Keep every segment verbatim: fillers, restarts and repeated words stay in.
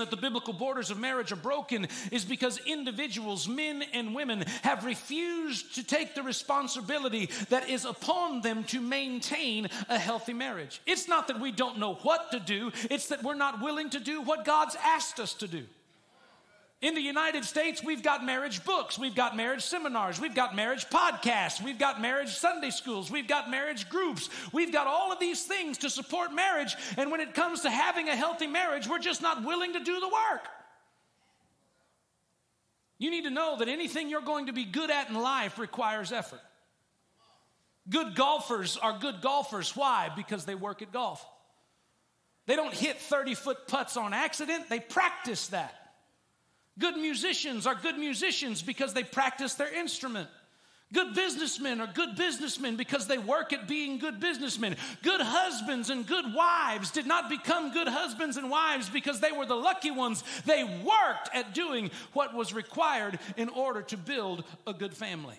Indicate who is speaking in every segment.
Speaker 1: that the biblical borders of marriage are broken is because individuals, men and women, have refused to take the responsibility that is upon them to maintain a healthy marriage. It's not that we don't know what to do, it's that we're not willing to do what God's asked us to do. In the United States, we've got marriage books, we've got marriage seminars, we've got marriage podcasts, we've got marriage Sunday schools, we've got marriage groups, we've got all of these things to support marriage, and when it comes to having a healthy marriage, we're just not willing to do the work. You need to know that anything you're going to be good at in life requires effort. Good golfers are good golfers. Why? Because they work at golf. They don't hit thirty-foot putts on accident, they practice that. Good musicians are good musicians because they practice their instrument. Good businessmen are good businessmen because they work at being good businessmen. Good husbands and good wives did not become good husbands and wives because they were the lucky ones. They worked at doing what was required in order to build a good family.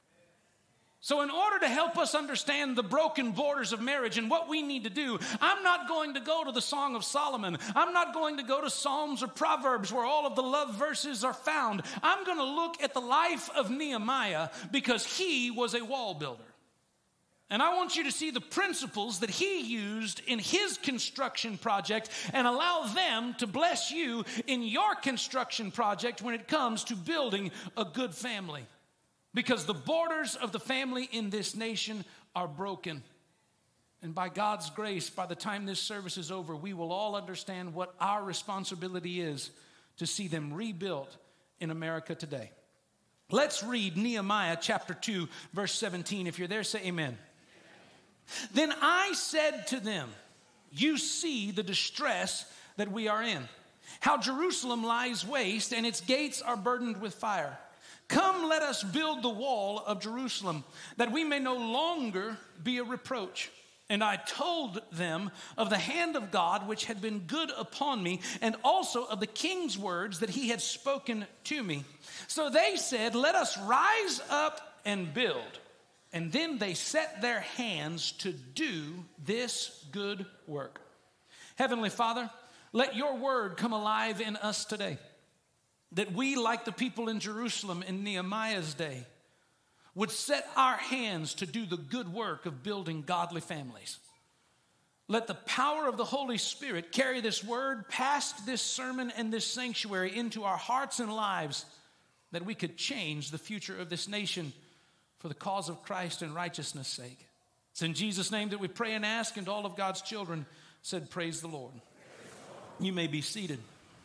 Speaker 1: So in order to help us understand the broken borders of marriage and what we need to do, I'm not going to go to the Song of Solomon. I'm not going to go to Psalms or Proverbs where all of the love verses are found. I'm going to look at the life of Nehemiah because he was a wall builder. And I want you to see the principles that he used in his construction project and allow them to bless you in your construction project when it comes to building a good family. Because the borders of the family in this nation are broken. And by God's grace, by the time this service is over, we will all understand what our responsibility is to see them rebuilt in America today. Let's read Nehemiah chapter two, verse seventeen. If you're there, say amen. Then I said to them, you see the distress that we are in, how Jerusalem lies waste and its gates are burdened with fire. Come, let us build the wall of Jerusalem, that we may no longer be a reproach. And I told them of the hand of God which had been good upon me, and also of the king's words that he had spoken to me. So they said, let us rise up and build. And then they set their hands to do this good work. Heavenly Father, let your word come alive in us today. That we, like the people in Jerusalem in Nehemiah's day, would set our hands to do the good work of building godly families. Let the power of the Holy Spirit carry this word past this sermon and this sanctuary into our hearts and lives, that we could change the future of this nation for the cause of Christ and righteousness' sake. It's in Jesus' name that we pray and ask, and all of God's children said, praise the Lord. You may be seated.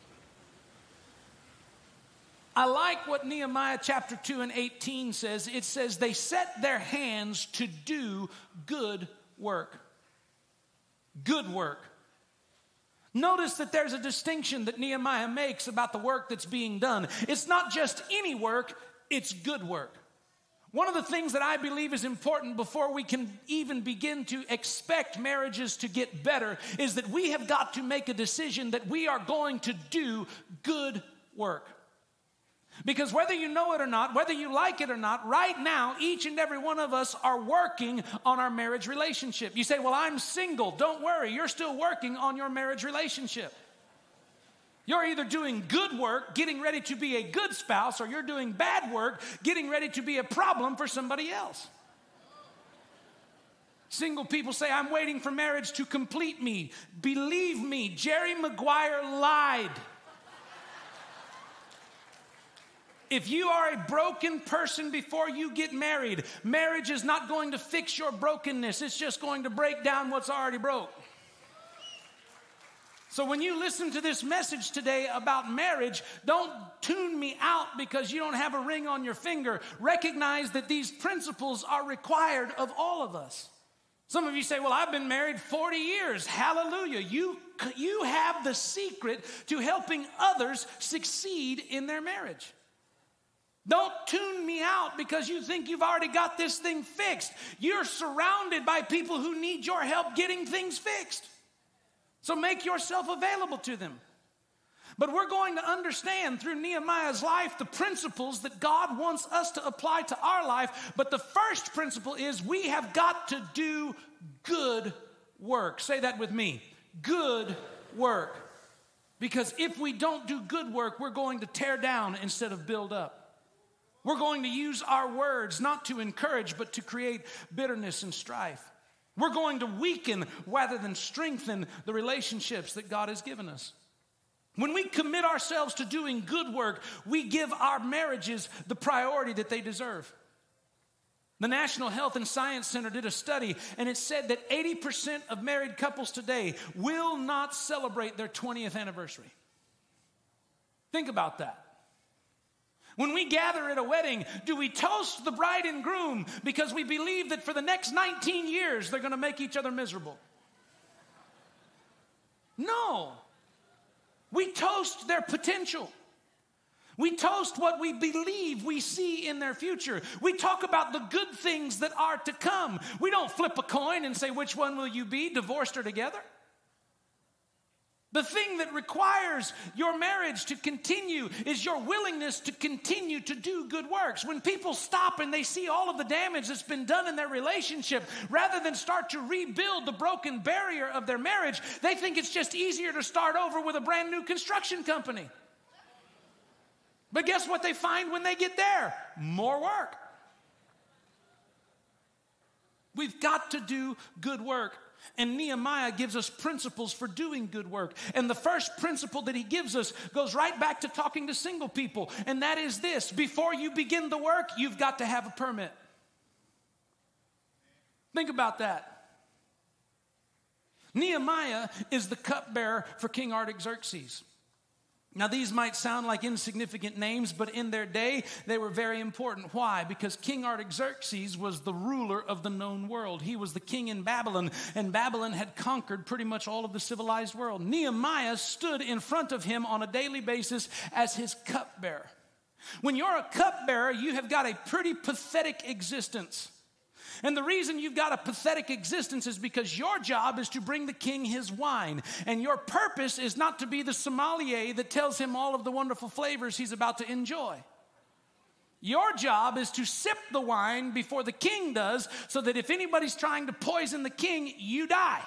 Speaker 1: I like what Nehemiah chapter two and eighteen says. It says they set their hands to do good work. Good work. Notice that there's a distinction that Nehemiah makes about the work that's being done. It's not just any work, it's good work. One of the things that I believe is important before we can even begin to expect marriages to get better is that we have got to make a decision that we are going to do good work. Because whether you know it or not, whether you like it or not, right now, each and every one of us are working on our marriage relationship. You say, well, I'm single. Don't worry. You're still working on your marriage relationship. You're either doing good work, getting ready to be a good spouse, or you're doing bad work, getting ready to be a problem for somebody else. Single people say, I'm waiting for marriage to complete me. Believe me, Jerry Maguire lied. If you are a broken person before you get married, marriage is not going to fix your brokenness. It's just going to break down what's already broke. So when you listen to this message today about marriage, don't tune me out because you don't have a ring on your finger. Recognize that these principles are required of all of us. Some of you say, well, I've been married forty years. Hallelujah. You, you have the secret to helping others succeed in their marriage. Don't tune me out because you think you've already got this thing fixed. You're surrounded by people who need your help getting things fixed. So make yourself available to them. But we're going to understand through Nehemiah's life the principles that God wants us to apply to our life. But the first principle is we have got to do good work. Say that with me. Good work. Because if we don't do good work, we're going to tear down instead of build up. We're going to use our words not to encourage, but to create bitterness and strife. We're going to weaken rather than strengthen the relationships that God has given us. When we commit ourselves to doing good work, we give our marriages the priority that they deserve. The National Health and Science Center did a study, and it said that eighty percent of married couples today will not celebrate their twentieth anniversary. Think about that. When we gather at a wedding, do we toast the bride and groom because we believe that for the next nineteen years they're going to make each other miserable? No. We toast their potential. We toast what we believe we see in their future. We talk about the good things that are to come. We don't flip a coin and say, which one will you be, divorced or together? The thing that requires your marriage to continue is your willingness to continue to do good works. When people stop and they see all of the damage that's been done in their relationship, rather than start to rebuild the broken barrier of their marriage, they think it's just easier to start over with a brand new construction company. But guess what they find when they get there? More work. We've got to do good work. And Nehemiah gives us principles for doing good work. And the first principle that he gives us goes right back to talking to single people. And that is this: before you begin the work, you've got to have a permit. Think about that. Nehemiah is the cupbearer for King Artaxerxes. Now, these might sound like insignificant names, but in their day, they were very important. Why? Because King Artaxerxes was the ruler of the known world. He was the king in Babylon, and Babylon had conquered pretty much all of the civilized world. Nehemiah stood in front of him on a daily basis as his cupbearer. When you're a cupbearer, you have got a pretty pathetic existence. And the reason you've got a pathetic existence is because your job is to bring the king his wine. And your purpose is not to be the sommelier that tells him all of the wonderful flavors he's about to enjoy. Your job is to sip the wine before the king does, so that if anybody's trying to poison the king, you die.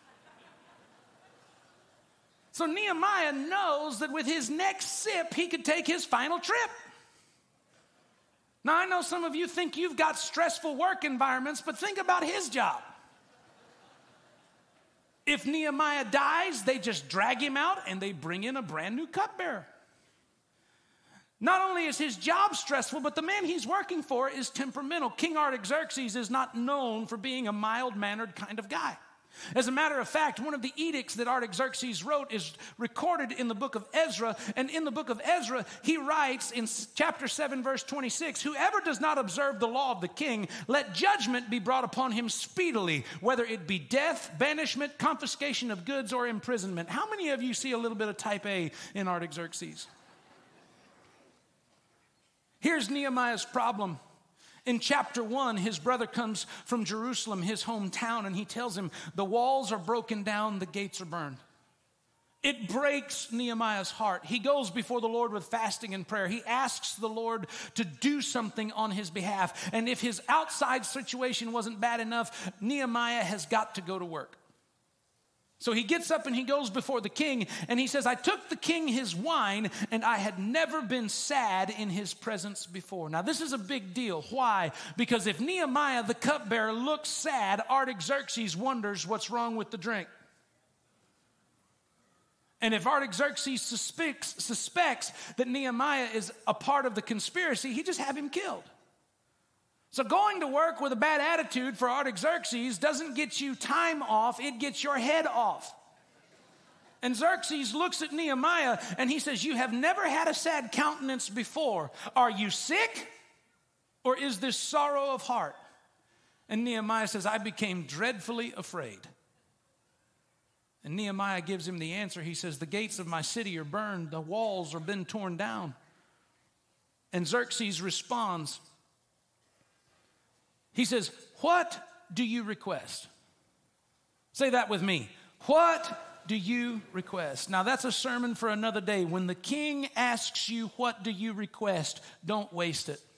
Speaker 1: So Nehemiah knows that with his next sip, he could take his final trip. Now, I know some of you think you've got stressful work environments, but think about his job. If Nehemiah dies, they just drag him out and they bring in a brand new cupbearer. Not only is his job stressful, but the man he's working for is temperamental. King Artaxerxes is not known for being a mild-mannered kind of guy. As a matter of fact, one of the edicts that Artaxerxes wrote is recorded in the book of Ezra. And in the book of Ezra, he writes in chapter seven, verse twenty-six, "Whoever does not observe the law of the king, let judgment be brought upon him speedily, whether it be death, banishment, confiscation of goods, or imprisonment." How many of you see a little bit of type A in Artaxerxes? Here's Nehemiah's problem. In chapter one, his brother comes from Jerusalem, his hometown, and he tells him, the walls are broken down, the gates are burned. It breaks Nehemiah's heart. He goes before the Lord with fasting and prayer. He asks the Lord to do something on his behalf. And if his outside situation wasn't bad enough, Nehemiah has got to go to work. So he gets up and he goes before the king, and he says, "I took the king his wine, and I had never been sad in his presence before." Now, this is a big deal. Why? Because if Nehemiah, the cupbearer, looks sad, Artaxerxes wonders what's wrong with the drink. And if Artaxerxes suspects, suspects that Nehemiah is a part of the conspiracy, he just have him killed. So going to work with a bad attitude for Artaxerxes doesn't get you time off, it gets your head off. And Xerxes looks at Nehemiah and he says, "You have never had a sad countenance before. Are you sick, or is this sorrow of heart?" And Nehemiah says, "I became dreadfully afraid." And Nehemiah gives him the answer. He says, "The gates of my city are burned, the walls are been torn down." And Xerxes responds. He says, "What do you request?" Say that with me. What do you request? Now, that's a sermon for another day. When the king asks you, what do you request? Don't waste it.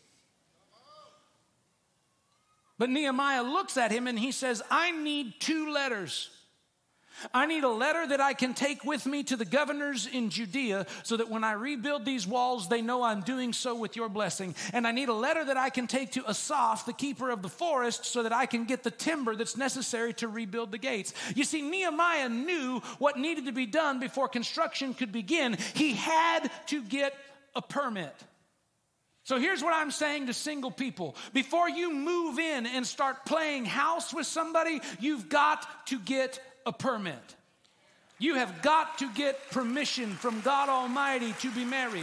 Speaker 1: But Nehemiah looks at him and he says, "I need two letters. I need a letter that I can take with me to the governors in Judea so that when I rebuild these walls, they know I'm doing so with your blessing. And I need a letter that I can take to Asaph, the keeper of the forest, so that I can get the timber that's necessary to rebuild the gates. You see, Nehemiah knew what needed to be done before construction could begin. He had to get a permit. So here's what I'm saying to single people. Before you move in and start playing house with somebody, you've got to get a permit. You have got to get permission from God Almighty to be married.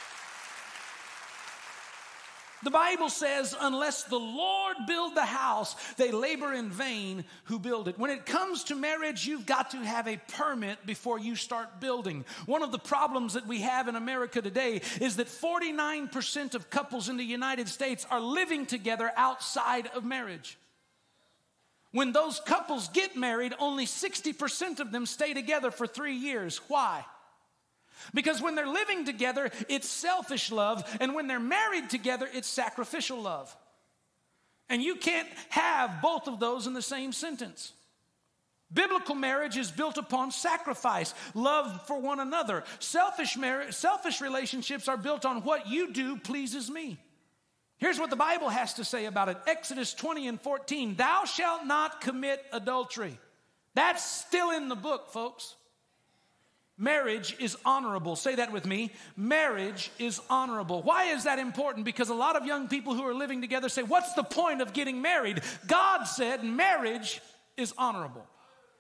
Speaker 1: The Bible says, unless the Lord build the house, they labor in vain who build it. When it comes to marriage, you've got to have a permit before you start building. One of the problems that we have in America today is that forty-nine percent of couples in the United States are living together outside of marriage. When those couples get married, only sixty percent of them stay together for three years. Why? Because when they're living together, it's selfish love, and when they're married together, it's sacrificial love. And you can't have both of those in the same sentence. Biblical marriage is built upon sacrifice, love for one another. Selfish marriage, selfish relationships are built on what you do pleases me. Here's what the Bible has to say about it. Exodus twenty and fourteen, thou shalt not commit adultery. That's still in the book, folks. Marriage is honorable. Say that with me. Marriage is honorable. Why is that important? Because a lot of young people who are living together say, what's the point of getting married? God said marriage is honorable.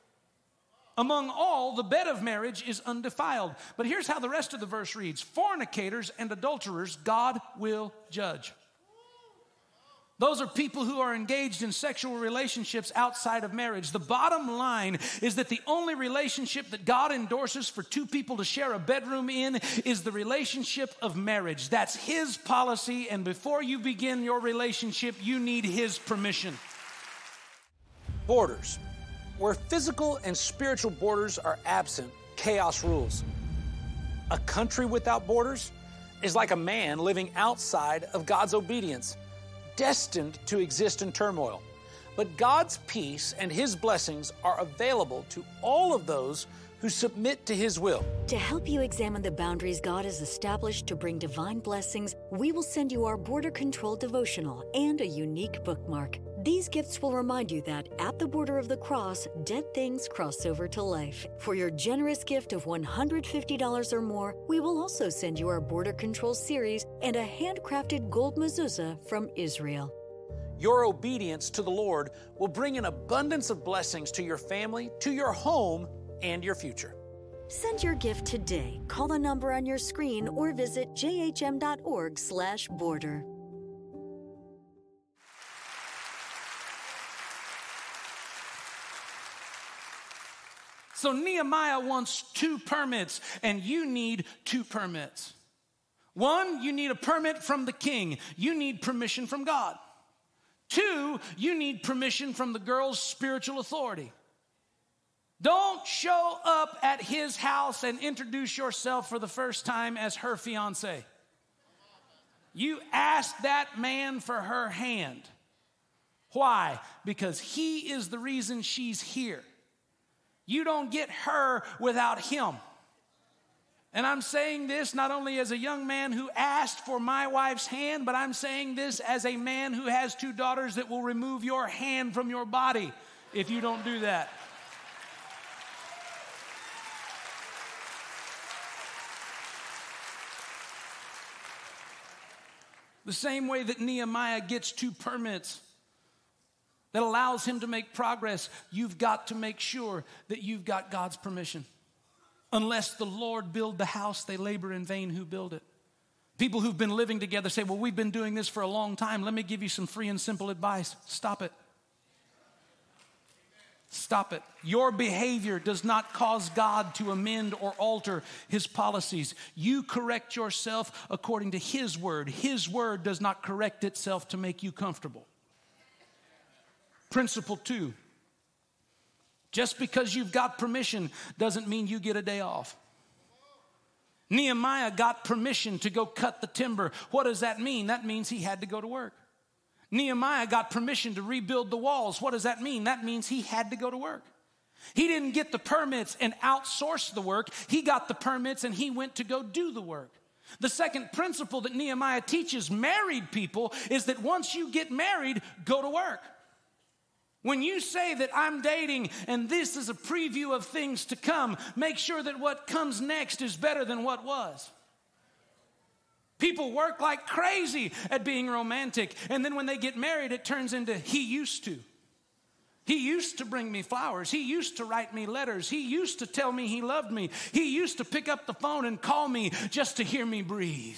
Speaker 1: Among all, the bed of marriage is undefiled. But here's how the rest of the verse reads. Fornicators and adulterers God will judge. Those are people who are engaged in sexual relationships outside of marriage. The bottom line is that the only relationship that God endorses for two people to share a bedroom in is the relationship of marriage. That's His policy, and before you begin your relationship, you need His permission.
Speaker 2: Borders. Where physical and spiritual borders are absent, chaos rules. A country without borders is like a man living outside of God's obedience, destined to exist in turmoil. But God's peace and His blessings are available to all of those who submit to His will.
Speaker 3: To help you examine the boundaries God has established to bring divine blessings, we will send you our Border Control devotional and a unique bookmark. These gifts will remind you that at the border of the cross, dead things cross over to life. For your generous gift of one hundred fifty dollars or more, we will also send you our Border Control series and a handcrafted gold mezuzah from Israel.
Speaker 2: Your obedience to the Lord will bring an abundance of blessings to your family, to your home, and your future.
Speaker 3: Send your gift today. Call the number on your screen or visit j h m dot org slash border.
Speaker 1: So Nehemiah wants two permits, and you need two permits. One, you need a permit from the king. You need permission from God. Two, you need permission from the girl's spiritual authority. Don't show up at his house and introduce yourself for the first time as her fiance. You ask that man for her hand. Why? Because he is the reason she's here. You don't get her without him. And I'm saying this not only as a young man who asked for my wife's hand, but I'm saying this as a man who has two daughters that will remove your hand from your body if you don't do that. The same way that Nehemiah gets two permits that allows him to make progress, you've got to make sure that you've got God's permission. Unless the Lord build the house, they labor in vain who build it. People who've been living together say, well, we've been doing this for a long time. Let me give you some free and simple advice. Stop it. Stop it. Your behavior does not cause God to amend or alter His policies. You correct yourself according to His word. His word does not correct itself to make you comfortable. Principle two, just because you've got permission doesn't mean you get a day off. Nehemiah got permission to go cut the timber. What does that mean? That means he had to go to work. Nehemiah got permission to rebuild the walls. What does that mean? That means he had to go to work. He didn't get the permits and outsource the work. He got the permits and he went to go do the work. The second principle that Nehemiah teaches married people is that once you get married, go to work. When you say that I'm dating and this is a preview of things to come, make sure that what comes next is better than what was. People work like crazy at being romantic, and then when they get married, it turns into he used to. He used to bring me flowers. He used to write me letters. He used to tell me he loved me. He used to pick up the phone and call me just to hear me breathe.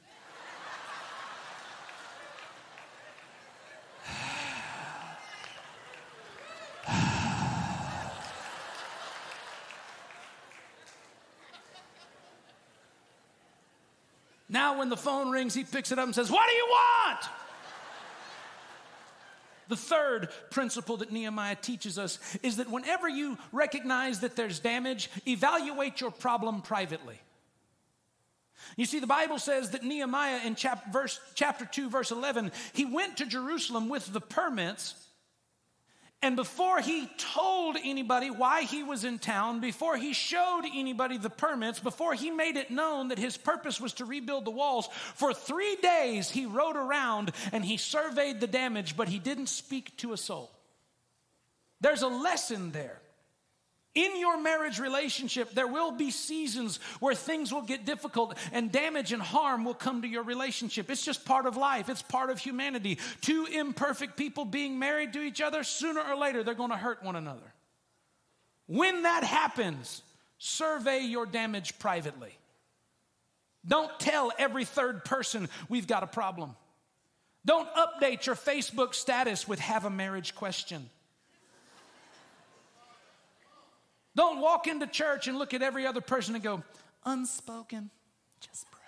Speaker 1: Now when the phone rings, he picks it up and says, "What do you want?" The third principle that Nehemiah teaches us is that whenever you recognize that there's damage, evaluate your problem privately. You see, the Bible says that Nehemiah in chap- verse, chapter two, verse eleven, he went to Jerusalem with the permits, and before he told anybody why he was in town, before he showed anybody the permits, before he made it known that his purpose was to rebuild the walls, for three days he rode around and he surveyed the damage, but he didn't speak to a soul. There's a lesson there. In your marriage relationship, there will be seasons where things will get difficult and damage and harm will come to your relationship. It's just part of life. It's part of humanity. Two imperfect people being married to each other, sooner or later, they're going to hurt one another. When that happens, survey your damage privately. Don't tell every third person we've got a problem. Don't update your Facebook status with "have a marriage question." Don't walk into church and look at every other person and go, "Unspoken, just pray."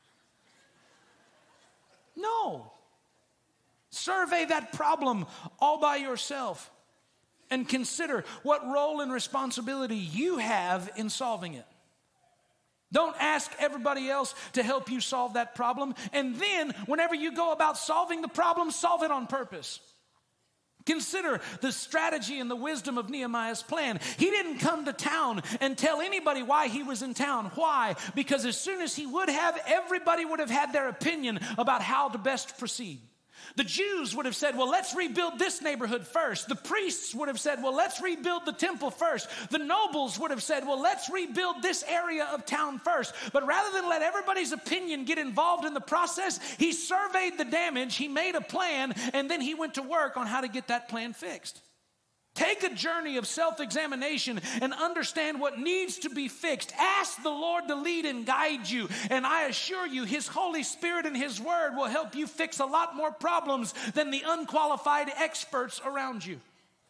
Speaker 1: No. Survey that problem all by yourself and consider what role and responsibility you have in solving it. Don't ask everybody else to help you solve that problem. And then, whenever you go about solving the problem, solve it on purpose. Consider the strategy and the wisdom of Nehemiah's plan. He didn't come to town and tell anybody why he was in town. Why? Because as soon as he would have, everybody would have had their opinion about how to best proceed. The Jews would have said, "Well, let's rebuild this neighborhood first." The priests would have said, "Well, let's rebuild the temple first." The nobles would have said, "Well, let's rebuild this area of town first." But rather than let everybody's opinion get involved in the process, he surveyed the damage, he made a plan, and then he went to work on how to get that plan fixed. Take a journey of self-examination and understand what needs to be fixed. Ask the Lord to lead and guide you. And I assure you, His Holy Spirit and His Word will help you fix a lot more problems than the unqualified experts around you.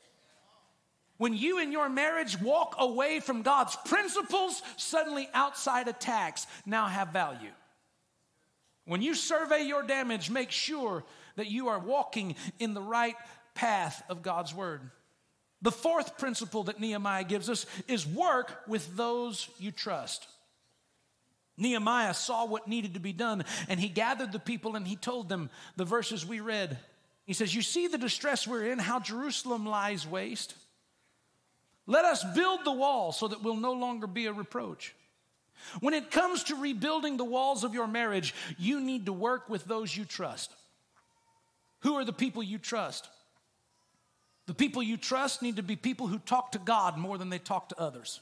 Speaker 1: When you in your marriage walk away from God's principles, suddenly outside attacks now have value. When you survey your damage, make sure that you are walking in the right path of God's Word. The fourth principle that Nehemiah gives us is work with those you trust. Nehemiah saw what needed to be done, and he gathered the people and he told them the verses we read. He says, "You see the distress we're in, how Jerusalem lies waste? Let us build the wall so that we'll no longer be a reproach." When it comes to rebuilding the walls of your marriage, you need to work with those you trust. Who are the people you trust? The people you trust need to be people who talk to God more than they talk to others.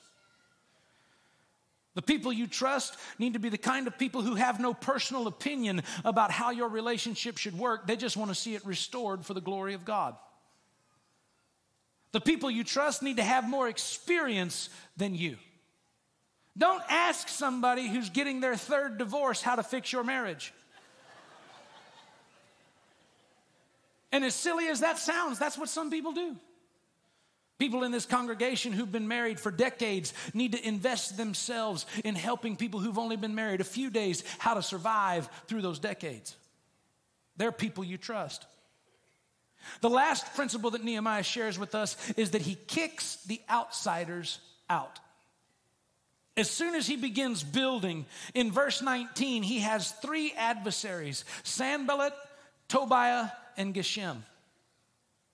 Speaker 1: The people you trust need to be the kind of people who have no personal opinion about how your relationship should work. They just want to see it restored for the glory of God. The people you trust need to have more experience than you. Don't ask somebody who's getting their third divorce how to fix your marriage. And as silly as that sounds, that's what some people do. People in this congregation who've been married for decades need to invest themselves in helping people who've only been married a few days how to survive through those decades. They're people you trust. The last principle that Nehemiah shares with us is that he kicks the outsiders out. As soon as he begins building, in verse nineteen, he has three adversaries, Sanballat, Tobiah, and Geshem.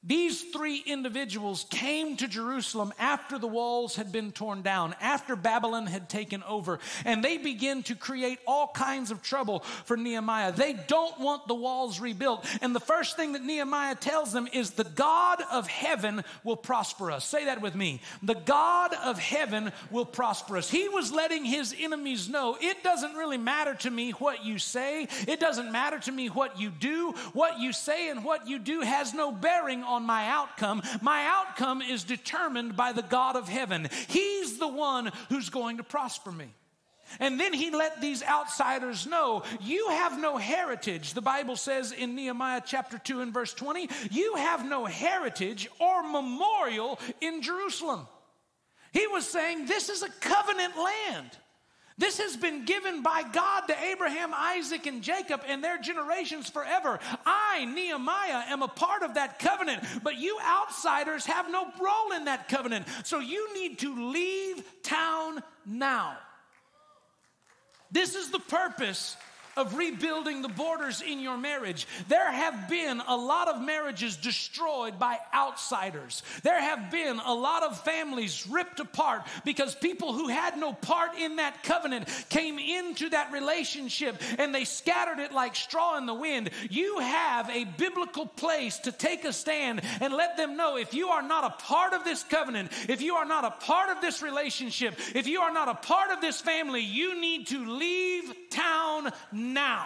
Speaker 1: These three individuals came to Jerusalem after the walls had been torn down, after Babylon had taken over, and they begin to create all kinds of trouble for Nehemiah. They don't want the walls rebuilt. And the first thing that Nehemiah tells them is the God of heaven will prosper us. Say that with me. The God of heaven will prosper us. He was letting his enemies know, it doesn't really matter to me what you say. It doesn't matter to me what you do. What you say and what you do has no bearing on my outcome. My outcome is determined by the God of heaven. He's the one who's going to prosper me. And then he let these outsiders know, you have no heritage. The Bible says in Nehemiah chapter two and verse twenty, you have no heritage or memorial in Jerusalem. He was saying, this is a covenant land. This has been given by God to Abraham, Isaac, and Jacob and their generations forever. I, Nehemiah, am a part of that covenant, but you outsiders have no role in that covenant. So you need to leave town now. This is the purpose of rebuilding the borders in your marriage. There have been a lot of marriages destroyed by outsiders. There have been a lot of families ripped apart because people who had no part in that covenant came into that relationship and they scattered it like straw in the wind. You have a biblical place to take a stand and let them know, if you are not a part of this covenant, if you are not a part of this relationship, if you are not a part of this family, you need to leave town now.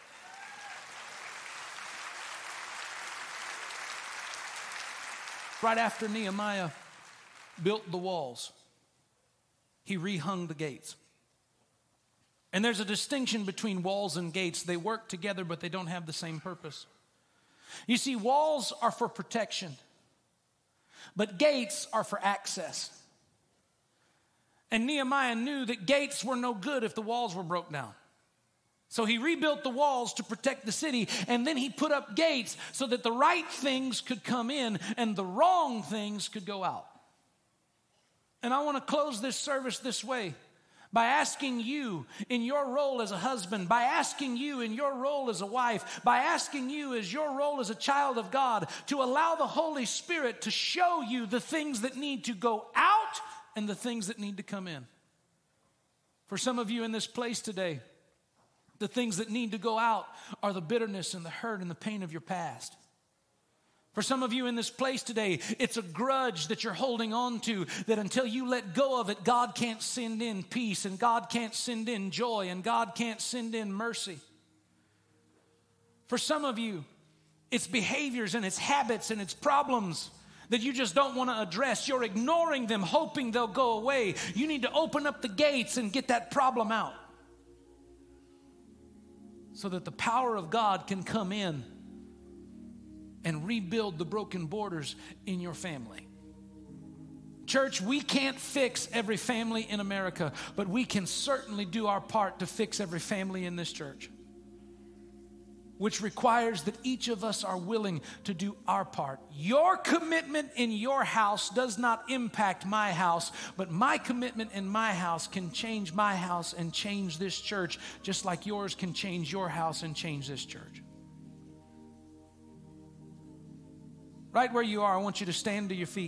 Speaker 1: Right after Nehemiah built the walls, he rehung the gates. And there's a distinction between walls and gates. They work together, but they don't have the same purpose. You see, walls are for protection, but gates are for access. And Nehemiah knew that gates were no good if the walls were broke down. So he rebuilt the walls to protect the city, and then he put up gates so that the right things could come in and the wrong things could go out. And I want to close this service this way, by asking you in your role as a husband, by asking you in your role as a wife, by asking you as your role as a child of God, to allow the Holy Spirit to show you the things that need to go out and the things that need to come in. For some of you in this place today, the things that need to go out are the bitterness and the hurt and the pain of your past. For some of you in this place today, it's a grudge that you're holding on to, that until you let go of it, God can't send in peace, and God can't send in joy, and God can't send in mercy. For some of you, it's behaviors and it's habits and it's problems that you just don't want to address. You're ignoring them, hoping they'll go away. You need to open up the gates and get that problem out, so that the power of God can come in and rebuild the broken borders in your family. Church, we can't fix every family in America, but we can certainly do our part to fix every family in this church, which requires that each of us are willing to do our part. Your commitment in your house does not impact my house, but my commitment in my house can change my house and change this church, just like yours can change your house and change this church. Right where you are, I want you to stand to your feet.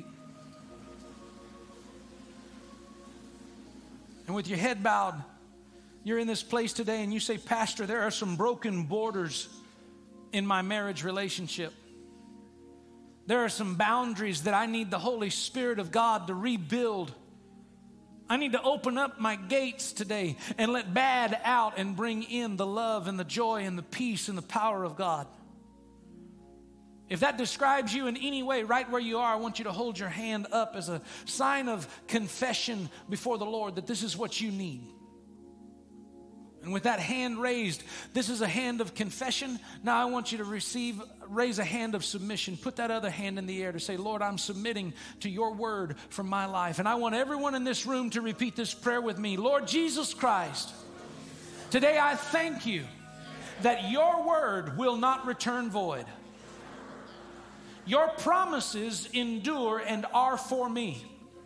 Speaker 1: And with your head bowed, you're in this place today and you say, Pastor, there are some broken borders in my marriage relationship. There are some boundaries that I need the Holy Spirit of God to rebuild. I need to open up my gates today and let bad out and bring in the love and the joy and the peace and the power of God. If that describes you in any way, right where you are, I want you to hold your hand up as a sign of confession before the Lord that this is what you need. And with that hand raised, this is a hand of confession. Now I want you to receive, raise a hand of submission. Put that other hand in the air to say, Lord, I'm submitting to your word for my life. And I want everyone in this room to repeat this prayer with me. Lord Jesus Christ, today I thank you that your word will not return void. Your promises endure and are for me.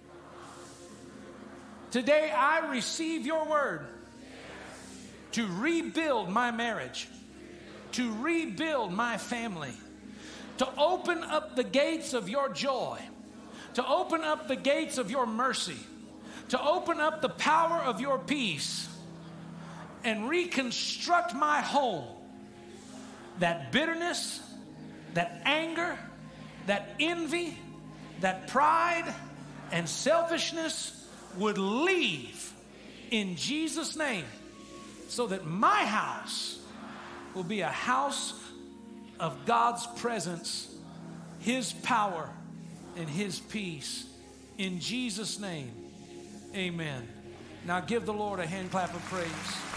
Speaker 1: Today I receive your word to rebuild my marriage, to rebuild my family, to open up the gates of your joy, to open up the gates of your mercy, to open up the power of your peace and reconstruct my home. That bitterness, that anger, that envy, that pride and selfishness would leave in Jesus' name, so that my house will be a house of God's presence, His power, and His peace. In Jesus' name, amen. Now give the Lord a hand clap of praise.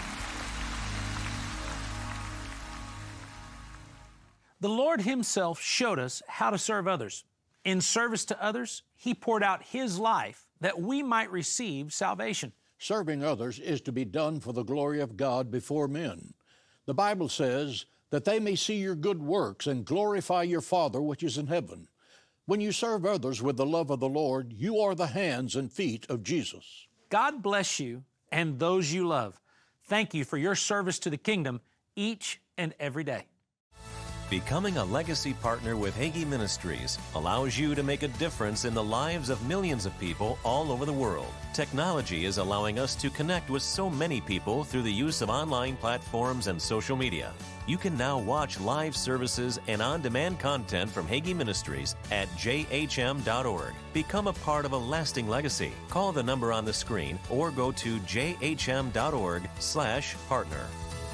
Speaker 2: The Lord Himself showed us how to serve others. In service to others, He poured out His life that we might receive salvation.
Speaker 4: Serving others is to be done for the glory of God before men. The Bible says that they may see your good works and glorify your Father which is in heaven. When you serve others with the love of the Lord, you are the hands and feet of Jesus.
Speaker 2: God bless you and those you love. Thank you for your service to the kingdom each and every day.
Speaker 5: Becoming a legacy partner with Hagee Ministries allows you to make a difference in the lives of millions of people all over the world. Technology is allowing us to connect with so many people through the use of online platforms and social media. You can now watch live services and on-demand content from Hagee Ministries at j h m dot org. Become a part of a lasting legacy. Call the number on the screen or go to j h m dot org slash partner.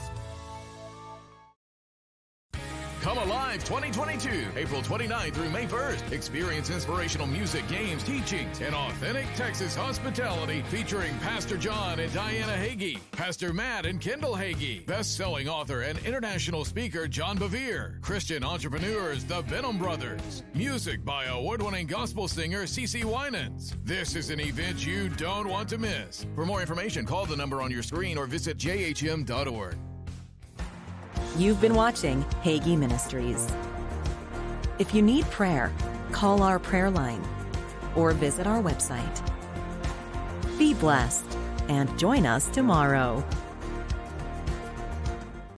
Speaker 6: Come Alive twenty twenty-two, April twenty-ninth through May first. Experience inspirational music, games, teachings, and authentic Texas hospitality featuring Pastor John and Diana Hagee, Pastor Matt and Kendall Hagee, best-selling author and international speaker John Bevere, Christian entrepreneurs the Benham Brothers, music by award-winning gospel singer CeCe Winans. This is an event you don't want to miss. For more information, call the number on your screen or visit j h m dot org.
Speaker 7: You've been watching Hagee Ministries. If you need prayer, call our prayer line or visit our website. Be blessed and join us tomorrow.